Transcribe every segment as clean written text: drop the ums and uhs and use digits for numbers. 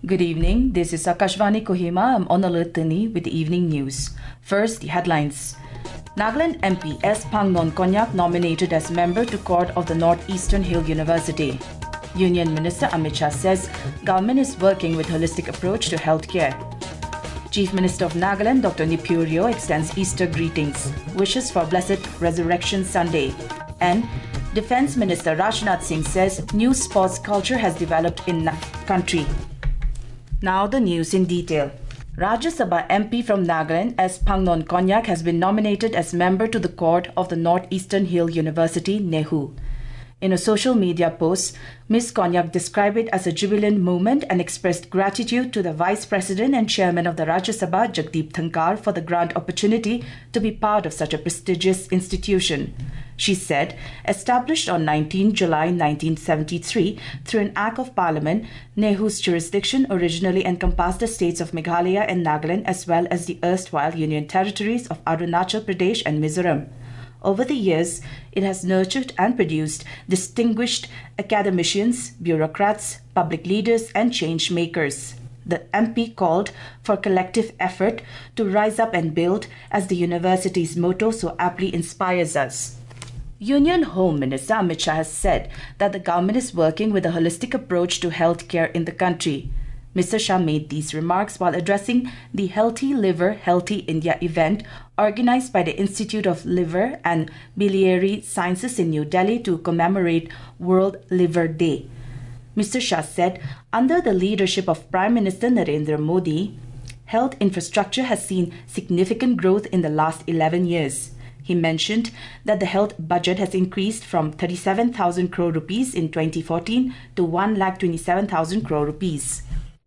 Good evening. This is Akashvani Kohima. I'm on alert Tani with the evening news. First, the headlines. Nagaland MP S. Phangnon Konyak nominated as member to Court of the Northeastern Hill University. Union Minister Amit Shah says government is working with holistic approach to healthcare. Chief Minister of Nagaland Dr. Neiphiu Rio extends Easter greetings, wishes for Blessed Resurrection Sunday. And Defence Minister Rajnath Singh says new sports culture has developed in the country. Now the news in detail. Rajya Sabha MP from Nagaland S. Phangnon Konyak has been nominated as member to the Court of the Northeastern Hill University, NEHU. In a social media post, Ms. Konyak described it as a jubilant moment and expressed gratitude to the Vice President and Chairman of the Rajya Sabha, Jagdeep Dhankar, for the grant opportunity to be part of such a prestigious institution. She said, established on 19 July 1973 through an Act of Parliament, NEHU's jurisdiction originally encompassed the states of Meghalaya and Nagaland as well as the erstwhile Union territories of Arunachal Pradesh and Mizoram. Over the years, it has nurtured and produced distinguished academicians, bureaucrats, public leaders, and change makers. The MP called for collective effort to rise up and build, as the university's motto so aptly inspires us. Union Home Minister Amit Shah has said that the government is working with a holistic approach to healthcare in the country. Mr. Shah made these remarks while addressing the Healthy Liver, Healthy India event organized by the Institute of Liver and Biliary Sciences in New Delhi to commemorate World Liver Day. Mr. Shah said, under the leadership of Prime Minister Narendra Modi, health infrastructure has seen significant growth in the last 11 years. He mentioned that the health budget has increased from 37,000 crore rupees in 2014 to 1,27,000 crore rupees.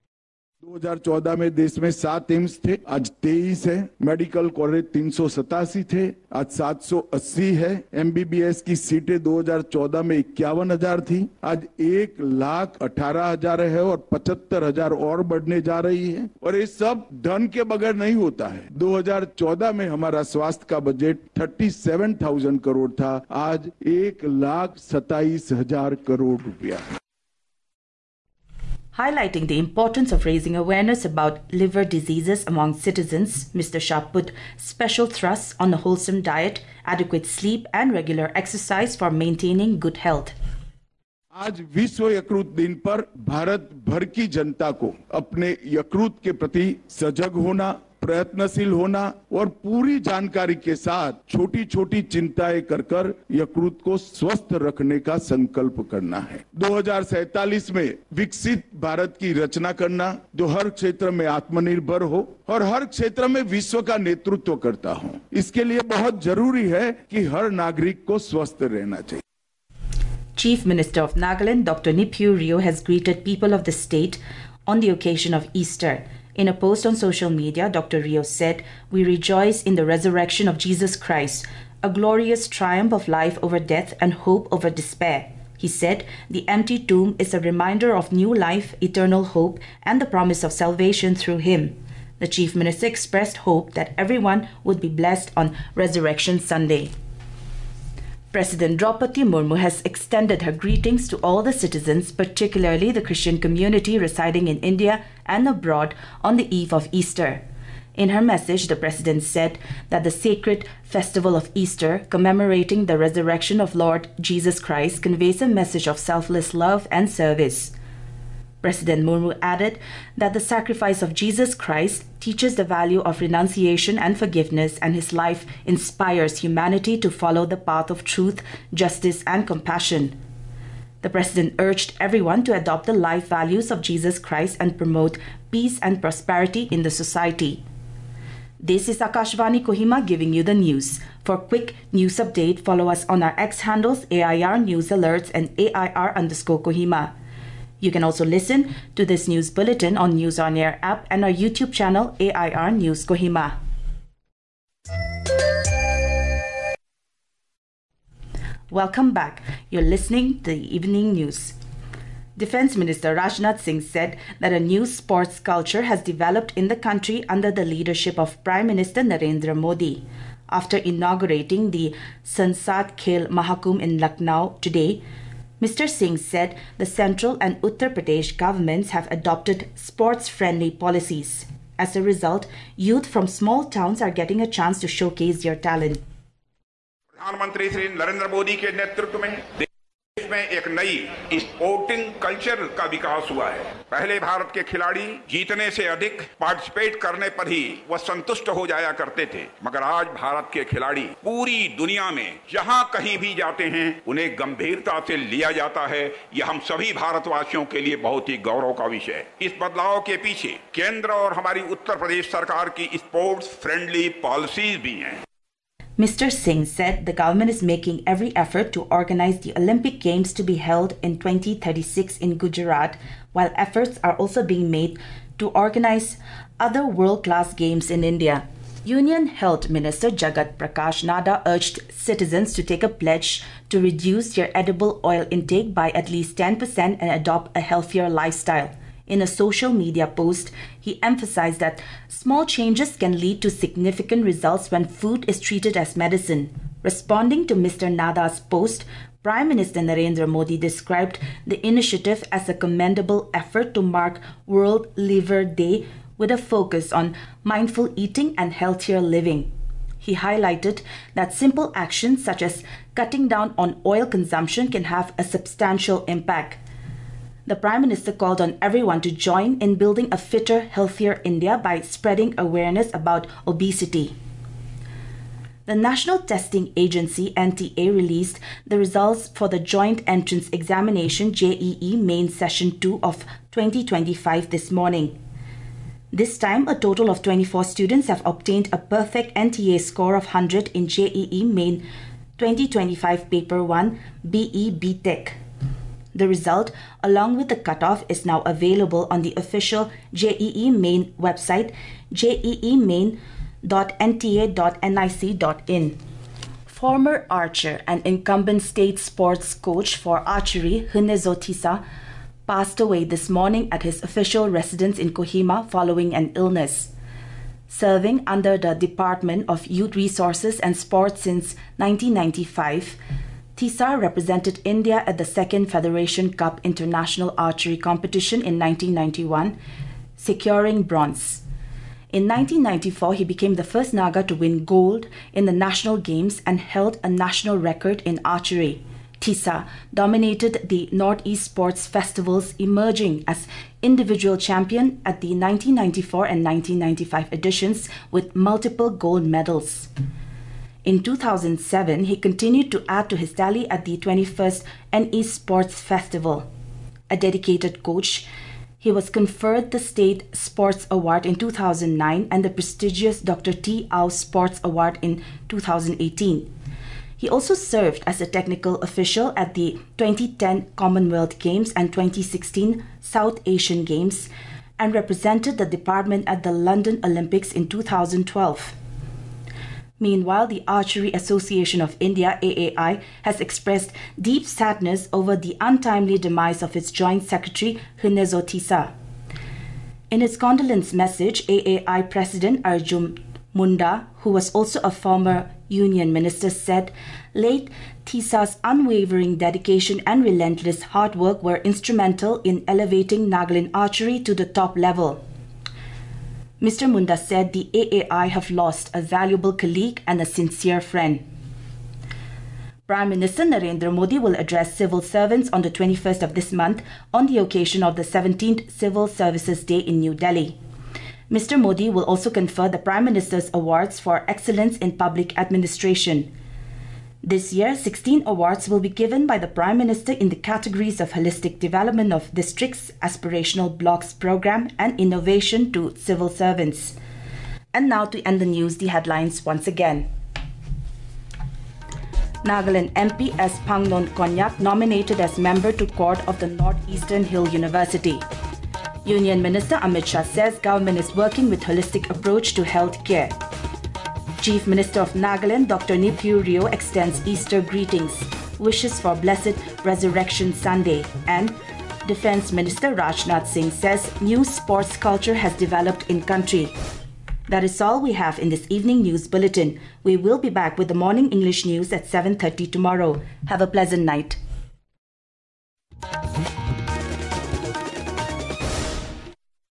2014 में देश में 7 AIIMS थे, आज 23 है। Medical college 387 थे, आज 780 है। MBBS की सीटें 2014 में 51,000 थी, आज 1,18,000 है और 75,000 और बढ़ने जा रही है। और ये सब धन के बगैर नहीं होता है। 2014 में हमारा स्वास्थ्य का बजट 37,000 करोड़ था, आज 1,27,000 करोड़ रुपया है। Highlighting the importance of raising awareness about liver diseases among citizens, Mr. Shah put special thrust on a wholesome diet, adequate sleep and regular exercise for maintaining good health. आज विश्व यकृत दिन पर भारत भर की जनता को अपने यकृत के प्रति सजग होना, प्रयत्नशील होना और पूरी जानकारी के साथ छोटी छोटी चिंताएं कर यकृत को स्वस्थ रखने का संकल्प करना है। 2047 में विकसित भारत की रचना करना, जो हर क्षेत्र में आत्मनिर्भर हो और हर क्षेत्र में विश्व का नेतृत्व करता हो। इसके लिए बहुत जरूरी है कि हर नागरिक को स्वस्थ रहना चाहिए। Chief Minister of Nagaland, Dr. Neiphiu Rio, has greeted people of the state on the occasion of Easter. In a post on social media, Dr. Rio said, "We rejoice in the resurrection of Jesus Christ, a glorious triumph of life over death and hope over despair." He said, "The empty tomb is a reminder of new life, eternal hope, and the promise of salvation through him." The Chief Minister expressed hope that everyone would be blessed on Resurrection Sunday. President Draupadi Murmu has extended her greetings to all the citizens, particularly the Christian community residing in India and abroad, on the eve of Easter. In her message, the President said that the sacred festival of Easter, commemorating the resurrection of Lord Jesus Christ, conveys a message of selfless love and service. President Murmu added that the sacrifice of Jesus Christ teaches the value of renunciation and forgiveness, and his life inspires humanity to follow the path of truth, justice, and compassion. The President urged everyone to adopt the life values of Jesus Christ and promote peace and prosperity in the society. This is Akashvani Kohima giving you the news. For quick news update, follow us on our X handles AIR News Alerts and AIR_Kohima. You can also listen to this news bulletin on News on Air app and our YouTube channel AIR News Kohima. Welcome back. You're listening to the evening news. Defence Minister Rajnath Singh said that a new sports culture has developed in the country under the leadership of Prime Minister Narendra Modi. After inaugurating the Sansad Khel Mahakumbh in Lucknow today, Mr. Singh said the Central and Uttar Pradesh governments have adopted sports-friendly policies. As a result, youth from small towns are getting a chance to showcase their talent. प्रधानमंत्री श्री नरेंद्र मोदी के नेतृत्व में देश में एक नई sporting culture का विकास हुआ है। पहले भारत के खिलाड़ी जीतने से अधिक पार्टिसिपेट करने पर ही वह संतुष्ट हो जाया करते थे, मगर आज भारत के खिलाड़ी पूरी दुनिया में जहां कहीं भी जाते हैं उन्हें गंभीरता से लिया जाता है। यह हम सभी भारतवासियों के लिए बहुत ही गौरव का विषय है। इस बदलाव के पीछे केंद्र और हमारी उत्तर प्रदेश सरकार की स्पोर्ट्स फ्रेंडली पॉलिसीज भी हैं। Mr. Singh said the government is making every effort to organize the Olympic Games to be held in 2036 in Gujarat, while efforts are also being made to organize other world-class games in India. Union Health Minister Jagat Prakash Nadda urged citizens to take a pledge to reduce their edible oil intake by at least 10% and adopt a healthier lifestyle. In a social media post, he emphasized that small changes can lead to significant results when food is treated as medicine. Responding to Mr. Nadda's post, Prime Minister Narendra Modi described the initiative as a commendable effort to mark World Liver Day with a focus on mindful eating and healthier living. He highlighted that simple actions such as cutting down on oil consumption can have a substantial impact. The Prime Minister called on everyone to join in building a fitter, healthier India by spreading awareness about obesity. The National Testing Agency (NTA) released the results for the Joint Entrance Examination JEE Main Session 2 of 2025 this morning. This time, a total of 24 students have obtained a perfect NTA score of 100 in JEE Main 2025 Paper 1 BE BTech. The result, along with the cutoff, is now available on the official JEE Main website, jeemain.nta.nic.in. Former archer and incumbent state sports coach for archery, Hunezo Tisa, passed away this morning at his official residence in Kohima following an illness. Serving under the Department of Youth Resources and Sport since 1995, Tisa represented India at the Second Federation Cup International Archery Competition in 1991, securing bronze. In 1994, he became the first Naga to win gold in the National Games and held a national record in archery. Tisa dominated the Northeast Sports Festivals, emerging as individual champion at the 1994 and 1995 editions with multiple gold medals. In 2007, he continued to add to his tally at the 21st NE Sports Festival. A dedicated coach, he was conferred the State Sports Award in 2009 and the prestigious Dr. T. Au Sports Award in 2018. He also served as a technical official at the 2010 Commonwealth Games and 2016 South Asian Games and represented the department at the London Olympics in 2012. Meanwhile, the Archery Association of India, AAI, has expressed deep sadness over the untimely demise of its Joint Secretary, Hunezo Tisa. In its condolence message, AAI President Arjun Munda, who was also a former Union Minister, said late Tisa's unwavering dedication and relentless hard work were instrumental in elevating Nagaland archery to the top level. Mr. Munda said the AAI have lost a valuable colleague and a sincere friend. Prime Minister Narendra Modi will address civil servants on the 21st of this month on the occasion of the 17th Civil Services Day in New Delhi. Mr. Modi will also confer the Prime Minister's Awards for Excellence in Public Administration. This year, 16 awards will be given by the Prime Minister in the categories of Holistic Development of Districts, Aspirational Blocks Program and Innovation to Civil Servants. And now to end the news, the headlines once again. Nagaland MP S. Phangnon Konyak nominated as member to court of the Northeastern Hill University. Union Minister Amit Shah says government is working with holistic approach to health care. Chief Minister of Nagaland, Dr. Niphiu Rio, extends Easter greetings, wishes for Blessed Resurrection Sunday, and Defence Minister Rajnath Singh says new sports culture has developed in country. That is all we have in this evening news bulletin. We will be back with the morning English news at 7:30 tomorrow. Have a pleasant night.